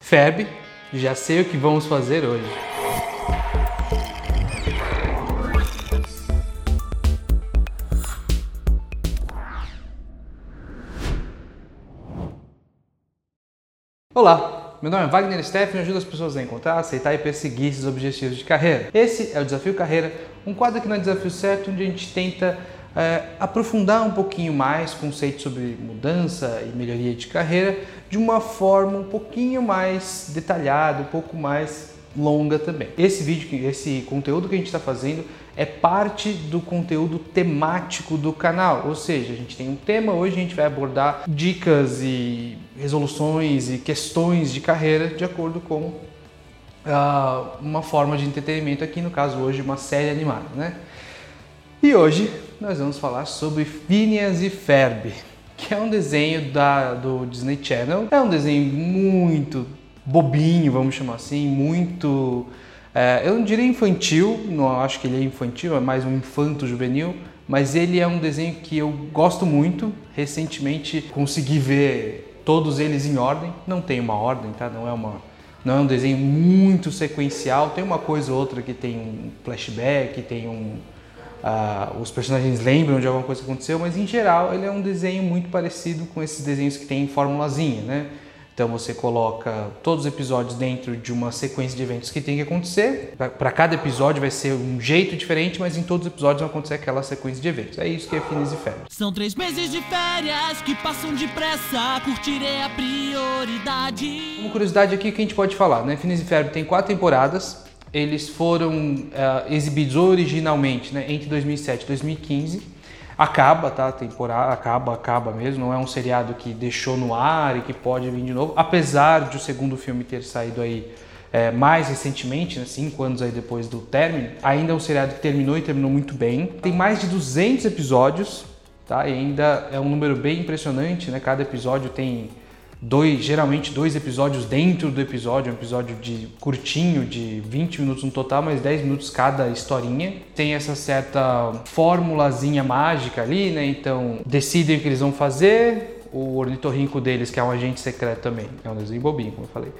Ferb, já sei o que vamos fazer hoje. Olá, meu nome é Wagner Steffen e ajudo as pessoas a encontrar, aceitar e perseguir esses objetivos de carreira. Esse é o Desafio Carreira, um quadro aqui no Desafio Certo, onde a gente tenta aprofundar um pouquinho mais conceitos sobre mudança e melhoria de carreira de uma forma um pouquinho mais detalhada, um pouco mais longa também. Esse conteúdo que a gente está fazendo é parte do conteúdo temático do canal, ou seja, a gente tem um tema, hoje a gente vai abordar dicas e resoluções e questões de carreira de acordo com uma forma de entretenimento aqui, no caso hoje uma série animada, né? E hoje nós vamos falar sobre Phineas e Ferb, que é um desenho do Disney Channel. É um desenho muito bobinho, vamos chamar assim, muito... eu não diria infantil, não acho que ele é infantil, é mais um infanto-juvenil, mas ele é um desenho que eu gosto muito. Recentemente consegui ver todos eles em ordem, não tem uma ordem, tá? Não é um desenho muito sequencial, tem uma coisa ou outra que tem um flashback, tem os personagens lembram de alguma coisa que aconteceu, mas em geral ele é um desenho muito parecido com esses desenhos que tem formulazinha, né? Então você coloca todos os episódios dentro de uma sequência de eventos que tem que acontecer. Para cada episódio vai ser um jeito diferente, mas em todos os episódios vai acontecer aquela sequência de eventos. É isso que é Phineas e Ferb. São 3 meses de férias que passam depressa, curtir é a prioridade. Uma curiosidade aqui que a gente pode falar, né? Phineas e Ferb tem 4 temporadas. Eles foram exibidos originalmente, né, entre 2007 e 2015. Acaba, tá? A temporada acaba mesmo. Não é um seriado que deixou no ar e que pode vir de novo. Apesar de o segundo filme ter saído aí mais recentemente, né, 5 anos aí depois do término, ainda é um seriado que terminou e terminou muito bem. Tem mais de 200 episódios, tá? E ainda é um número bem impressionante, né? Cada episódio tem geralmente 2 episódios dentro do episódio, um episódio curtinho, de 20 minutos no total, mas 10 minutos cada historinha. Tem essa certa formulazinha mágica ali, né? Então decidem o que eles vão fazer. O ornitorrinco deles, que é um agente secreto também, é um desenho bobinho, como eu falei,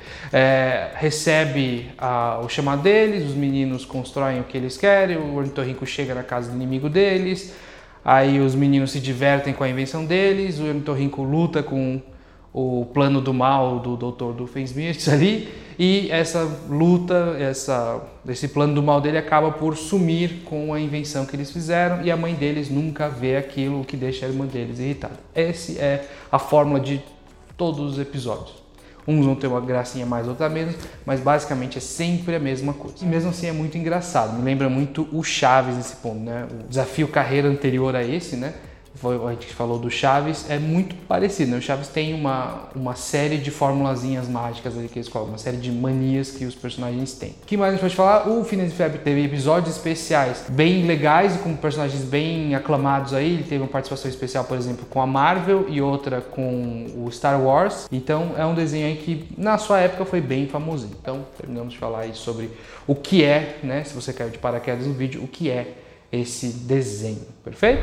recebe o chamado deles, os meninos constroem o que eles querem, o ornitorrinco chega na casa do inimigo deles, aí os meninos se divertem com a invenção deles, o ornitorrinco luta com o plano do mal do Dr. Doofenshmirtz ali, e essa luta, esse plano do mal dele acaba por sumir com a invenção que eles fizeram, e a mãe deles nunca vê aquilo, o que deixa a irmã deles irritada. Essa é a fórmula de todos os episódios. Uns vão ter uma gracinha mais, outra menos, mas basicamente é sempre a mesma coisa. E mesmo assim é muito engraçado, me lembra muito o Chaves nesse ponto, né? O Desafio Carreira anterior a esse, né? A gente falou do Chaves, é muito parecido, né? O Chaves tem uma série de formulazinhas mágicas ali que eles colocam, uma série de manias que os personagens têm. O que mais a gente pode falar? O Phineas e Ferb teve episódios especiais bem legais e com personagens bem aclamados aí. Ele teve uma participação especial, por exemplo, com a Marvel e outra com o Star Wars. Então é um desenho aí que na sua época foi bem famosinho. Então terminamos de falar aí sobre o que é, né? Se você caiu de paraquedas no vídeo, o que é esse desenho, perfeito?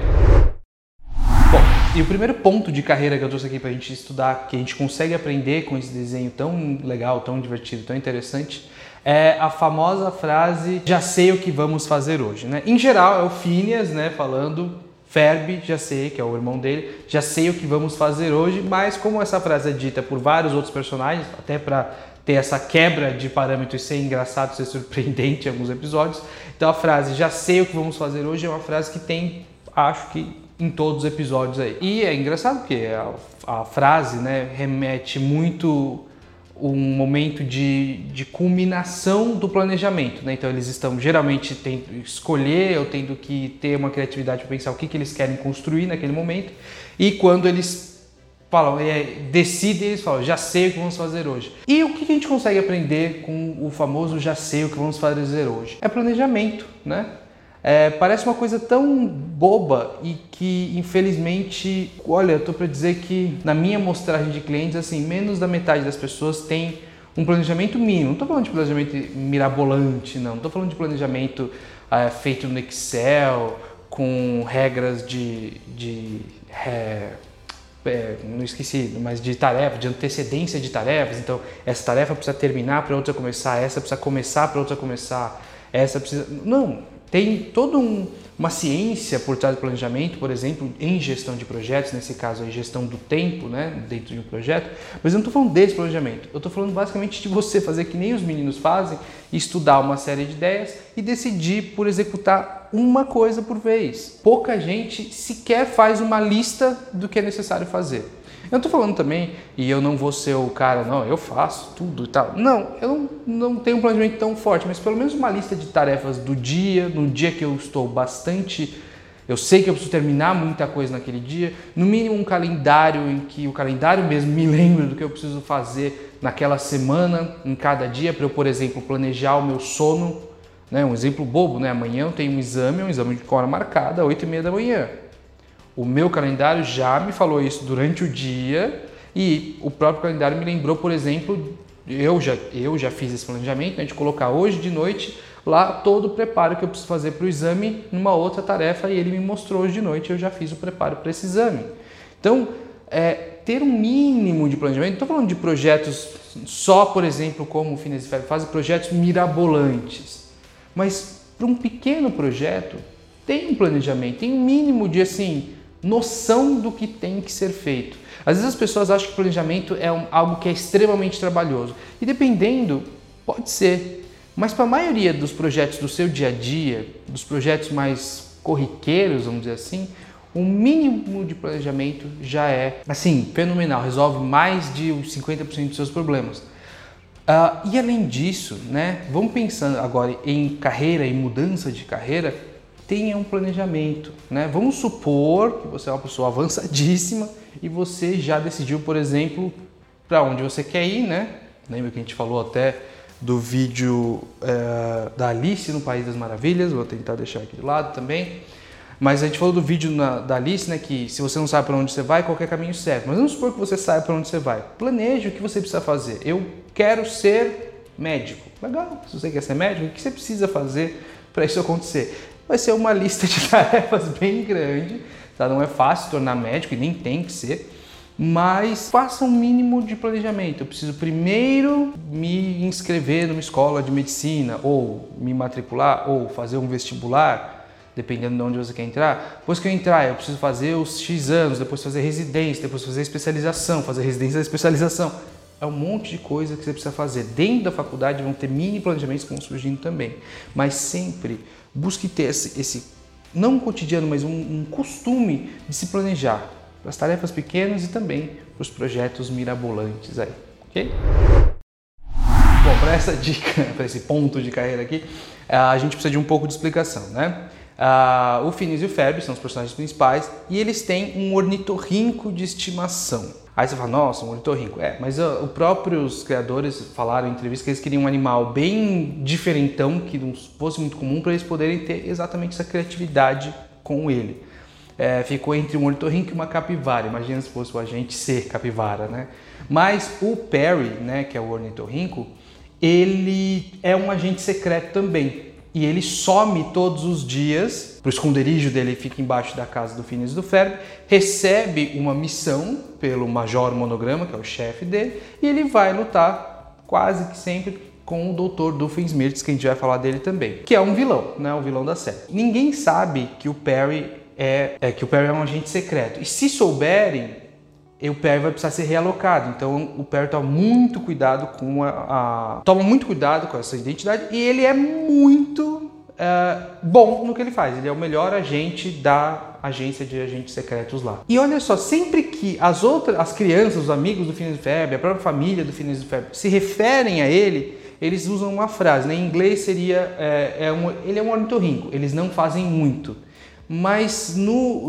Bom, e o primeiro ponto de carreira que eu trouxe aqui pra gente estudar, que a gente consegue aprender com esse desenho tão legal, tão divertido, tão interessante, é a famosa frase, já sei o que vamos fazer hoje, né? Em geral é o Phineas, né, falando, Ferb, já sei, que é o irmão dele, já sei o que vamos fazer hoje, mas como essa frase é dita por vários outros personagens, até para ter essa quebra de parâmetros, ser engraçado, ser surpreendente em alguns episódios, então a frase, já sei o que vamos fazer hoje, é uma frase que tem, acho que, em todos os episódios aí. E é engraçado porque a frase, né, remete muito um momento de culminação do planejamento, né? Então eles estão geralmente tendo que escolher ou tendo que ter uma criatividade para pensar o que eles querem construir naquele momento, e quando eles falam, decidem, eles falam, já sei o que vamos fazer hoje. E o que a gente consegue aprender com o famoso já sei o que vamos fazer hoje? É planejamento, né? Parece uma coisa tão boba e que, infelizmente, olha, eu tô para dizer que na minha amostragem de clientes, assim, menos da metade das pessoas tem um planejamento mínimo. Não tô falando de planejamento mirabolante, não. Não tô falando de planejamento feito no Excel, com regras não esqueci, mas de tarefa, de antecedência de tarefas. Então, essa tarefa precisa terminar para outra começar, essa precisa começar para outra começar, essa precisa... Não, tem toda uma ciência por trás do planejamento, por exemplo, em gestão de projetos, nesse caso aí, gestão do tempo, né, dentro de um projeto, mas eu não estou falando desse planejamento, eu estou falando basicamente de você fazer que nem os meninos fazem, estudar uma série de ideias e decidir por executar uma coisa por vez. Pouca gente sequer faz uma lista do que é necessário fazer. Eu não estou falando também, e eu não vou ser o cara, não, eu faço tudo e tal. Não, eu não tenho um planejamento tão forte, mas pelo menos uma lista de tarefas do dia, no dia que eu estou bastante... Eu sei que eu preciso terminar muita coisa naquele dia, no mínimo um calendário em que o calendário mesmo me lembra do que eu preciso fazer naquela semana, em cada dia, para eu, por exemplo, planejar o meu sono. Né? Um exemplo bobo, né? Amanhã eu tenho um exame de hora marcada, 8h30 da manhã. O meu calendário já me falou isso durante o dia e o próprio calendário me lembrou, por exemplo, eu já fiz esse planejamento, né, de colocar hoje de noite lá todo o preparo que eu preciso fazer para o exame numa outra tarefa e ele me mostrou hoje de noite, eu já fiz o preparo para esse exame. Então, ter um mínimo de planejamento, não estou falando de projetos só, por exemplo, como o Phineas e Ferb fazem, projetos mirabolantes, mas para um pequeno projeto tem um planejamento, tem um mínimo de assim, noção do que tem que ser feito. Às vezes as pessoas acham que planejamento é algo que é extremamente trabalhoso. E dependendo, pode ser. Mas para a maioria dos projetos do seu dia a dia, dos projetos mais corriqueiros, vamos dizer assim, o mínimo de planejamento já é, assim, fenomenal. Resolve mais de 50% dos seus problemas. E além disso, né, vamos pensando agora em carreira e mudança de carreira, tenha um planejamento, né? Vamos supor que você é uma pessoa avançadíssima e você já decidiu, por exemplo, para onde você quer ir, né? Lembra que a gente falou até do vídeo da Alice no País das Maravilhas, vou tentar deixar aqui de lado também. Mas a gente falou do vídeo da Alice, né? Que se você não sabe para onde você vai, qualquer caminho serve. Mas vamos supor que você saiba para onde você vai. Planeje o que você precisa fazer. Eu quero ser médico. Legal, se você quer ser médico, o que você precisa fazer para isso acontecer? Vai ser uma lista de tarefas bem grande, tá? Não é fácil tornar médico e nem tem que ser, mas faça um mínimo de planejamento. Eu preciso primeiro me inscrever numa escola de medicina, ou me matricular, ou fazer um vestibular, dependendo de onde você quer entrar. Depois que eu entrar, eu preciso fazer os X anos, depois fazer residência, depois fazer especialização, fazer residência da especialização. É um monte de coisa que você precisa fazer. Dentro da faculdade vão ter mini planejamentos que vão surgindo também, mas sempre busque ter esse não um cotidiano, mas um costume de se planejar para as tarefas pequenas e também para os projetos mirabolantes aí, ok? Bom, para essa dica, para esse ponto de carreira aqui, a gente precisa de um pouco de explicação, né? O Phineas e o Ferb são os personagens principais e eles têm um ornitorrinco de estimação. Aí você fala, nossa, um ornitorrinco. Mas os próprios criadores falaram em entrevista que eles queriam um animal bem diferentão, que não fosse muito comum, para eles poderem ter exatamente essa criatividade com ele. Ficou entre um ornitorrinco e uma capivara. Imagina se fosse o agente C, capivara, né? Mas o Perry, né, que é o ornitorrinco, ele é um agente secreto também. E ele some todos os dias, o esconderijo dele fica embaixo da casa do Phineas e do Ferb, recebe uma missão pelo Major Monograma, que é o chefe dele, e ele vai lutar quase que sempre com o Dr. Doofenshmirtz, que a gente vai falar dele também, que é um vilão, né? O vilão da série. Ninguém sabe que o Perry é um agente secreto. E se souberem, o Perry vai precisar ser realocado. Então o Perry toma muito cuidado com essa identidade e ele é muito bom no que ele faz. Ele é o melhor agente da agência de agentes secretos lá. E olha só, sempre que as crianças, os amigos do Phineas e Ferb, a própria família do Phineas e Ferb se referem a ele, eles usam uma frase, né? Em inglês seria ele é um ornitorrinco, eles não fazem muito. Mas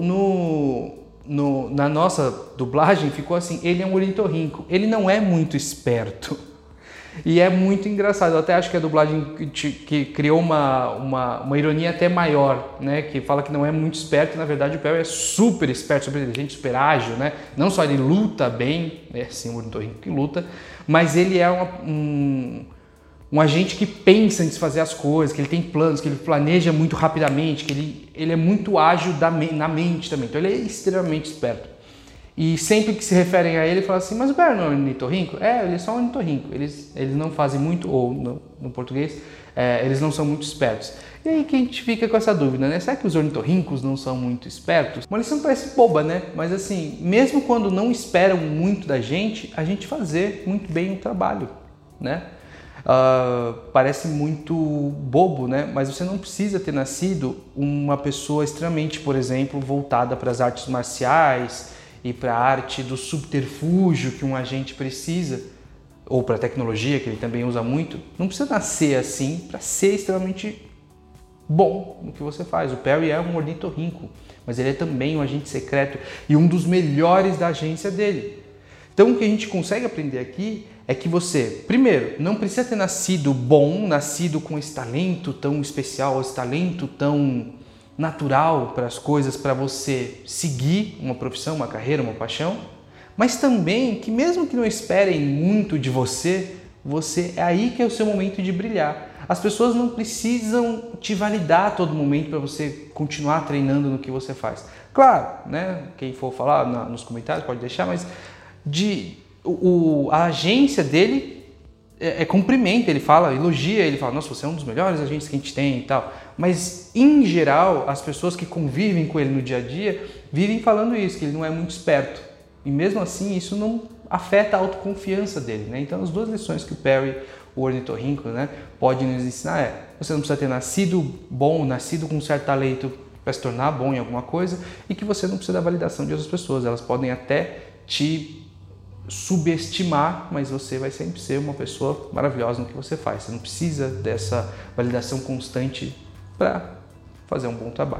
na nossa dublagem ficou assim, ele é um ornitorrinco, ele não é muito esperto. E é muito engraçado, eu até acho que a dublagem que criou uma ironia até maior, né? Que fala que não é muito esperto, e na verdade o Perry é super esperto, super inteligente, super ágil, né? Não só ele luta bem, sim, um ornitorrinco que luta, mas ele é um agente que pensa em fazer as coisas, que ele tem planos, que ele planeja muito rapidamente, que ele é muito ágil na mente também. Então ele é extremamente esperto. E sempre que se referem a ele, falam assim, mas o Barry não é um ornitorrinco? Ele é só um ornitorrinco. Eles não fazem muito, ou no português, eles não são muito espertos. E aí que a gente fica com essa dúvida, né? Será que os ornitorrincos não são muito espertos? Uma lição parece boba, né? Mas assim, mesmo quando não esperam muito da gente, a gente fazer muito bem o trabalho, né? Parece muito bobo, né? Mas você não precisa ter nascido uma pessoa extremamente, por exemplo, voltada para as artes marciais e para a arte do subterfúgio que um agente precisa, ou para a tecnologia, que ele também usa muito. Não precisa nascer assim para ser extremamente bom no que você faz. O Perry é um ornitorrinco, mas ele é também um agente secreto e um dos melhores da agência dele. Então o que a gente consegue aprender aqui é que você, primeiro, não precisa ter nascido bom, nascido com esse talento tão especial, esse talento tão natural para as coisas, para você seguir uma profissão, uma carreira, uma paixão, mas também que mesmo que não esperem muito de você, é aí que é o seu momento de brilhar. As pessoas não precisam te validar a todo momento para você continuar treinando no que você faz. Claro, né? Quem for falar nos comentários pode deixar, mas a agência dele cumprimenta, ele fala, elogia, ele fala, nossa, você é um dos melhores agentes que a gente tem e tal. Mas, em geral, as pessoas que convivem com ele no dia a dia vivem falando isso, que ele não é muito esperto. E mesmo assim, isso não afeta a autoconfiança dele, né? Então, as duas lições que o Perry, o ornitorrinco, né, pode nos ensinar você não precisa ter nascido bom, nascido com um certo talento para se tornar bom em alguma coisa, e que você não precisa da validação de outras pessoas. Elas podem até te subestimar, mas você vai sempre ser uma pessoa maravilhosa no que você faz. Você não precisa dessa validação constante para fazer um bom trabalho.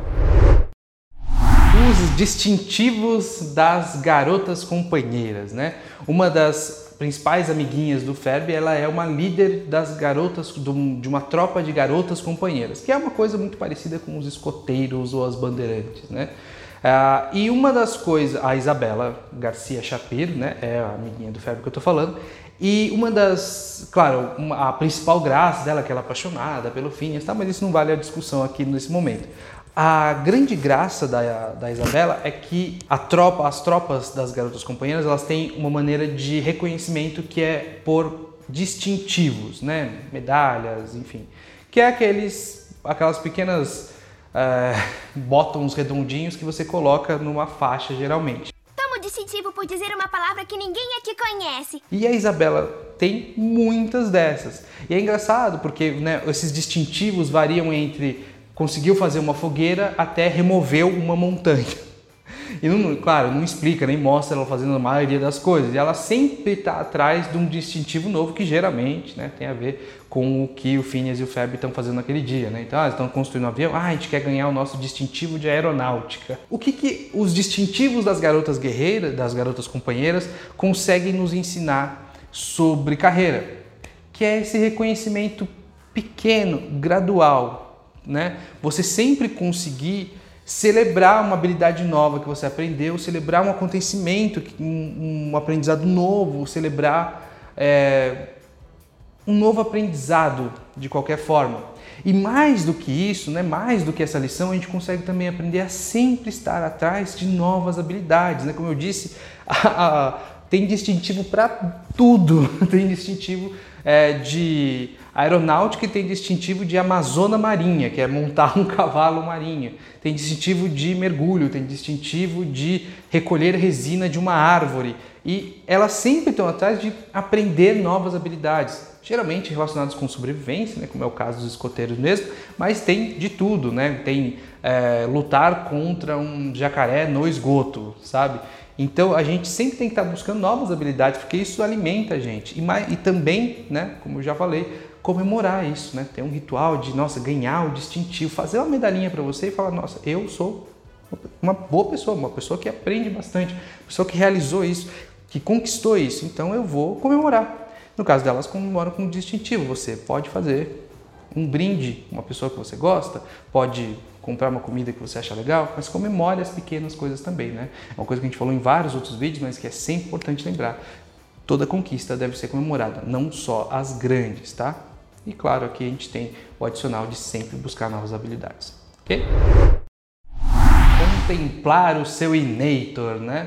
Os distintivos das garotas companheiras, né? Uma das principais amiguinhas do Ferb, ela é uma líder das garotas, de uma tropa de garotas companheiras, que é uma coisa muito parecida com os escoteiros ou as bandeirantes, né? E uma das coisas, a Isabela Garcia Shapiro, né, é a amiguinha do Ferb que eu tô falando, e uma das, claro, a principal graça dela é que ela é apaixonada pelo Phineas, tá? Mas isso não vale a discussão aqui nesse momento. A grande graça da Isabela é que as tropas das garotas companheiras, elas têm uma maneira de reconhecimento que é por distintivos, né, medalhas, enfim, que é aquelas pequenas botões redondinhos que você coloca numa faixa, geralmente. Toma o distintivo por dizer uma palavra que ninguém aqui conhece. E a Isabela tem muitas dessas. E é engraçado porque, né, esses distintivos variam entre conseguiu fazer uma fogueira até removeu uma montanha. E, claro, não explica, nem mostra ela fazendo a maioria das coisas. E ela sempre está atrás de um distintivo novo que geralmente, né, tem a ver com o que o Phineas e o Ferb estão fazendo naquele dia, né? Então, eles estão construindo um avião, a gente quer ganhar o nosso distintivo de aeronáutica. O que os distintivos das garotas guerreiras, das garotas companheiras, conseguem nos ensinar sobre carreira? Que é esse reconhecimento pequeno, gradual, né? Você sempre conseguir celebrar uma habilidade nova que você aprendeu, celebrar um acontecimento, um aprendizado novo, celebrar um novo aprendizado de qualquer forma. E mais do que isso, né, mais do que essa lição, a gente consegue também aprender a sempre estar atrás de novas habilidades, né? Como eu disse, tem distintivo para tudo, tem distintivo de aeronáutica e tem distintivo de amazona marinha, que é montar um cavalo marinho. Tem distintivo de mergulho, tem distintivo de recolher resina de uma árvore. E elas sempre estão atrás de aprender novas habilidades, geralmente relacionadas com sobrevivência, né, como é o caso dos escoteiros mesmo, mas tem de tudo, né? Tem lutar contra um jacaré no esgoto, sabe? Então a gente sempre tem que estar buscando novas habilidades, porque isso alimenta a gente. E também, né, como eu já falei, comemorar isso, né? Ter um ritual de, nossa, ganhar o distintivo, fazer uma medalhinha para você e falar, nossa, eu sou uma boa pessoa, uma pessoa que aprende bastante, uma pessoa que realizou isso, que conquistou isso, então eu vou comemorar. No caso delas, comemoram com um distintivo. Você pode fazer um brinde, uma pessoa que você gosta, pode comprar uma comida que você acha legal, mas comemore as pequenas coisas também, né? É uma coisa que a gente falou em vários outros vídeos, mas que é sempre importante lembrar. Toda conquista deve ser comemorada, não só as grandes, tá? E claro, aqui a gente tem o adicional de sempre buscar novas habilidades, ok? Contemplar o seu Inator, né?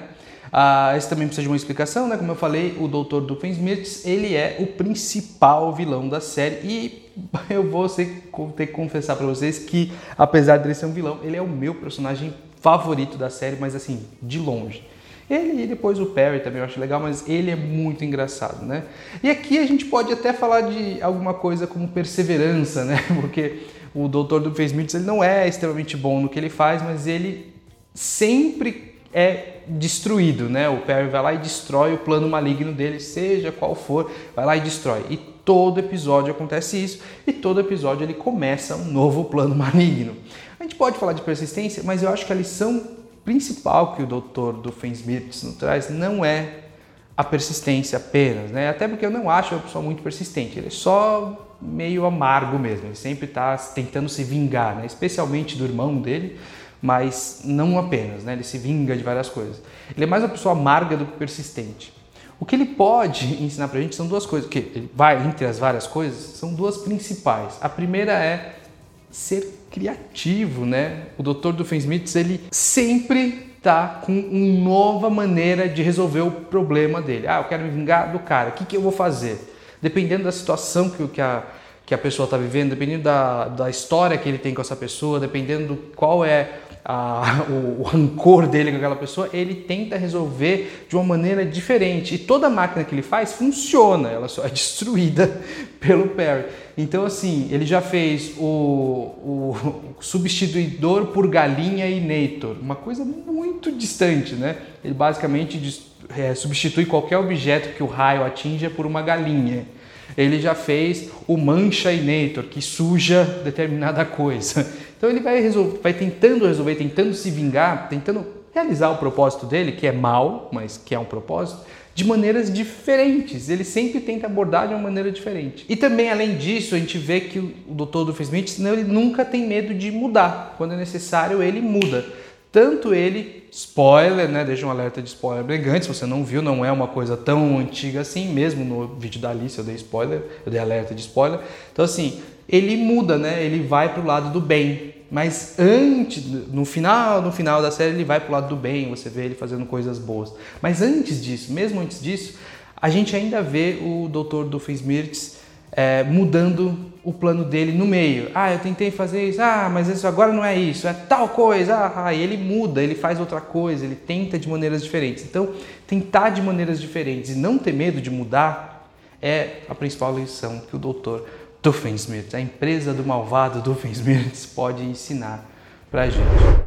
Esse também precisa de uma explicação, né? Como eu falei, o Dr. Doofenshmirtz, ele é o principal vilão da série e eu vou ter que confessar para vocês que, apesar dele ser um vilão, ele é o meu personagem favorito da série, mas assim, de longe. Ele e depois o Perry também eu acho legal, mas ele é muito engraçado, né? E aqui a gente pode até falar de alguma coisa como perseverança, né? Porque o Dr. Doofenshmirtz, ele não é extremamente bom no que ele faz, mas ele sempre é destruído, né? O Perry vai lá e destrói o plano maligno dele, seja qual for, vai lá e destrói. E todo episódio acontece isso, e todo episódio ele começa um novo plano maligno. A gente pode falar de persistência, mas eu acho que a lição principal que o Dr. Doofenshmirtz nos traz não é a persistência apenas, né? Até porque eu não acho uma pessoa muito persistente, ele é só meio amargo mesmo, ele sempre está tentando se vingar, né? Especialmente do irmão dele, mas não apenas, né? Ele se vinga de várias coisas. Ele é mais uma pessoa amarga do que persistente. O que ele pode ensinar pra gente são duas coisas, que ele vai entre as várias coisas, são duas principais. A primeira é ser criativo, né? O Dr. Doofenshmirtz, ele sempre tá com uma nova maneira de resolver o problema dele. Eu quero me vingar do cara, o que eu vou fazer? Dependendo da situação que a pessoa está vivendo, dependendo da história que ele tem com essa pessoa, dependendo do qual é o rancor dele com aquela pessoa, ele tenta resolver de uma maneira diferente. E toda máquina que ele faz funciona, ela só é destruída pelo Perry. Então, assim, ele já fez o substituidor por galinha Inator, uma coisa muito distante, né? Ele basicamente substitui qualquer objeto que o raio atinja por uma galinha. Ele já fez o mancha Inator, que suja determinada coisa. Então ele vai tentando resolver, tentando se vingar, tentando realizar o propósito dele, que é mal, mas que é um propósito, de maneiras diferentes. Ele sempre tenta abordar de uma maneira diferente. E também, além disso, a gente vê que o Dr. Doofenshmirtz, ele nunca tem medo de mudar. Quando é necessário, ele muda. Tanto ele, spoiler, né? Deixa um alerta de spoiler elegante, se você não viu, não é uma coisa tão antiga assim, mesmo no vídeo da Alice eu dei spoiler, eu dei alerta de spoiler. Então assim, ele muda, né? Ele vai pro lado do bem, mas no final da série ele vai pro lado do bem, você vê ele fazendo coisas boas. Mas antes disso, mesmo antes disso, a gente ainda vê o Dr. Doofenshmirtz mudando o plano dele no meio. Eu tentei fazer isso, mas isso agora não é isso, é tal coisa, e ele muda, ele faz outra coisa, ele tenta de maneiras diferentes. Então, tentar de maneiras diferentes e não ter medo de mudar é a principal lição que o Dr. Doofenshmirtz, a empresa do malvado Doofenshmirtz, pode ensinar pra gente.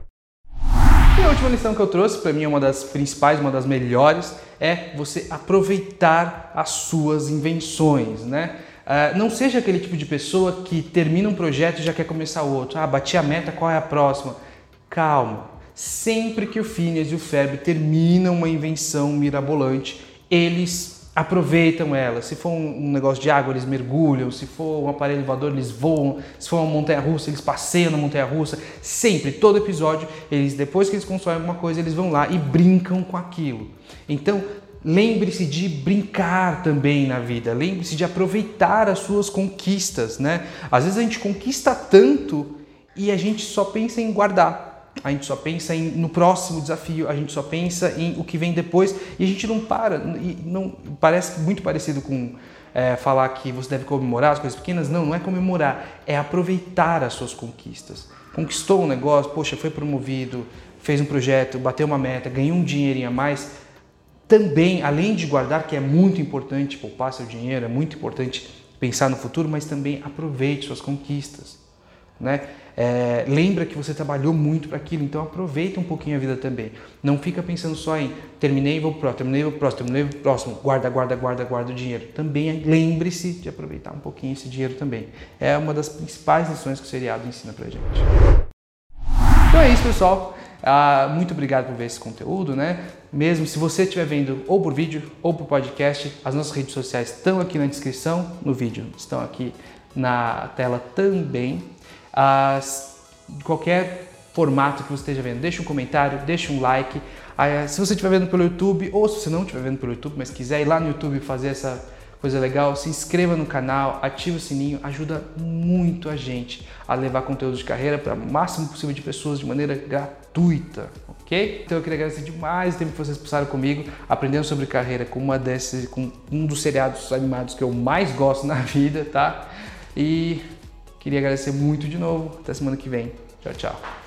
E a última lição que eu trouxe, para mim é uma das principais, uma das melhores, é você aproveitar as suas invenções, né? Não seja aquele tipo de pessoa que termina um projeto e já quer começar outro. Bati a meta, qual é a próxima? Calma. Sempre que o Phineas e o Ferb terminam uma invenção mirabolante, eles aproveitam ela. Se for um negócio de água, eles mergulham. Se for um aparelho voador, eles voam. Se for uma montanha-russa, eles passeiam na montanha-russa. Sempre, todo episódio, depois que eles constroem alguma coisa, eles vão lá e brincam com aquilo. Então, lembre-se de brincar também na vida, lembre-se de aproveitar as suas conquistas, né? Às vezes a gente conquista tanto e a gente só pensa em guardar, a gente só pensa no próximo desafio, a gente só pensa em o que vem depois e a gente não para, e não parece muito parecido com falar que você deve comemorar as coisas pequenas. Não é comemorar, é aproveitar as suas conquistas. Conquistou um negócio, poxa, foi promovido, fez um projeto, bateu uma meta, ganhou um dinheirinho a mais. Também, além de guardar, que é muito importante, poupar seu dinheiro, é muito importante pensar no futuro, mas também aproveite suas conquistas, né? Lembra que você trabalhou muito para aquilo, então aproveita um pouquinho a vida também. Não fica pensando só em terminei, vou pro próximo, terminei, vou pro próximo, terminei, vou pro próximo, guarda o dinheiro. Também lembre-se de aproveitar um pouquinho esse dinheiro também. É uma das principais lições que o seriado ensina pra gente. Então é isso, pessoal. Muito obrigado por ver esse conteúdo, né? Mesmo se você estiver vendo ou por vídeo ou por podcast, as nossas redes sociais estão aqui na descrição, no vídeo estão aqui na tela também. Qualquer formato que você esteja vendo, deixa um comentário, deixa um like. Se você estiver vendo pelo YouTube ou se você não estiver vendo pelo YouTube, mas quiser ir lá no YouTube fazer essa coisa legal, se inscreva no canal, ative o sininho, ajuda muito a gente a levar conteúdo de carreira para o máximo possível de pessoas de maneira gratuita, ok? Então eu queria agradecer demais o tempo que vocês passaram comigo, aprendendo sobre carreira com um dos seriados animados que eu mais gosto na vida, tá? E queria agradecer muito de novo, até semana que vem. Tchau, tchau.